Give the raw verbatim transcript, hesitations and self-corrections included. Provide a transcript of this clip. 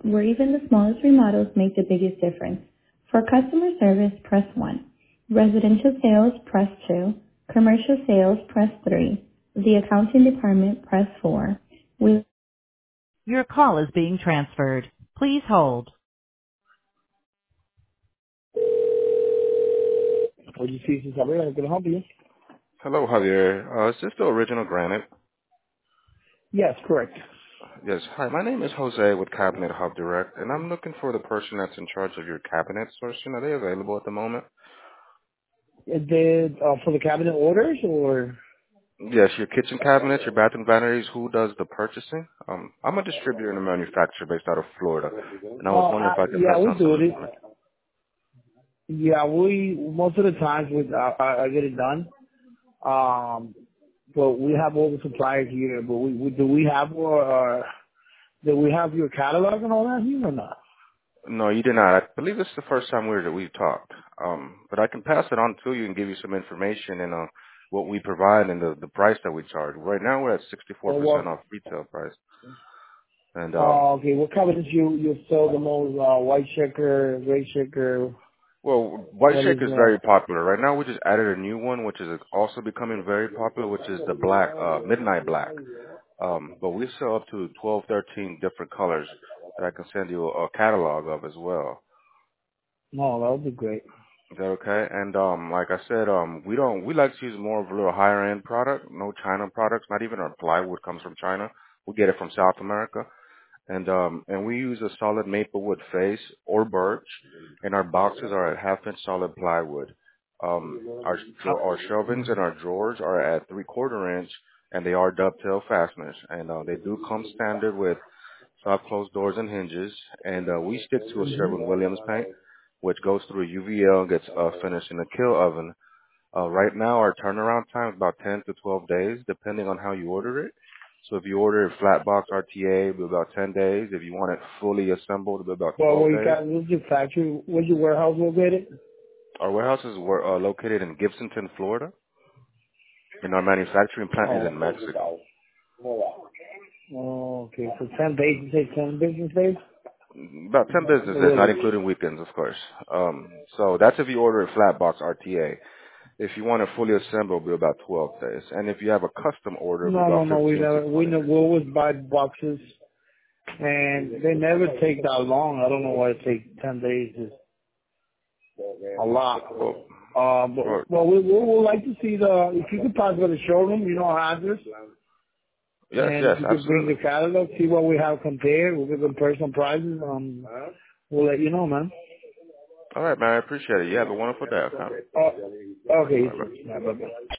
where even the smallest remodels make the biggest difference. For customer service, press one. Residential sales, press two. Commercial sales, press three. The accounting department, press four. We- Your call is being transferred. Please hold. What do you see since I'm going to help you? Hello, Javier. Uh, is this the original Granite? Yes, correct. Yes. Hi, my name is Jose with Cabinet Hub Direct, and I'm looking for the person that's in charge of your cabinet sourcing. Are they available at the moment? Is it uh, for the cabinet orders or? Yes, your kitchen cabinets, your bathroom vanities. Who does the purchasing? Um, I'm a distributor and a manufacturer based out of Florida, and I was Uh, wondering uh, if I could yeah, pass we on do some it. information. Yeah, we most of the times we uh, I, I get it done. Um, but we have all the suppliers here. But we, we do we have uh, do we have your catalog and all that here or not? No, you did not. I believe this is the first time we're, that we've talked. Um, but I can pass it on to you and give you some information and uh, what we provide and the, the price that we charge. Right now we're at sixty-four Or percent what? off retail price. And um, Uh, okay, what cabinets you you sell the most? Uh, white checker, gray checker. well, White What is Shaker is uh? very popular. Right now we just added a new one, which is also becoming very popular, which is the black, uh, midnight black. Um, but we sell up to twelve, thirteen different colors that I can send you a, a catalog of as well. No, that would be great. Is that okay? And um, like I said, um, we don't we like to use more of a little higher end product, no China products. Not even our plywood comes from China. We get it from South America, and um, and we use a solid maple wood face or birch, and our boxes are at half inch solid plywood. Um, our dra- our shelvings and our drawers are at three quarter inch, and they are dovetail fasteners, and uh, they do come standard with soft closed doors and hinges, and uh, we stick to a Mm-hmm. Sherwin-Williams paint, which goes through a U V L and gets uh, finished in a kill oven. Uh, right now, our turnaround time is about ten to twelve days, depending on how you order it. So if you order a flat box R T A, it'll be about ten days. If you want it fully assembled, it'll be about Well, twelve where you days. got where's your factory? Where's your warehouse located? Our warehouses were uh, located in Gibsonton, Florida, and our manufacturing plant is Oh. in Mexico. Oh, okay. So ten days, you say ten business days? About ten business Or days, not what? including weekends, of course. Um, so that's if you order a flat box R T A. If you want it fully assembled, it'll be about twelve days. And if you have a custom order, it'll be No, no, about no. We fifteen to never. We twenty never. We days. always buy boxes, and they never take that long. I don't know why it takes ten days. Is a lot. Well, Uh, but well, well, we we would like to see the. If you could pass by the showroom, you know our address, yes, and yes, if you could bring absolutely. the catalog, see what we have compared. We could compare some prices. Um, we'll let you know, man. All right, man, I appreciate it. You have a wonderful day, okay? Uh, okay. All right, bye. Yeah, bye-bye.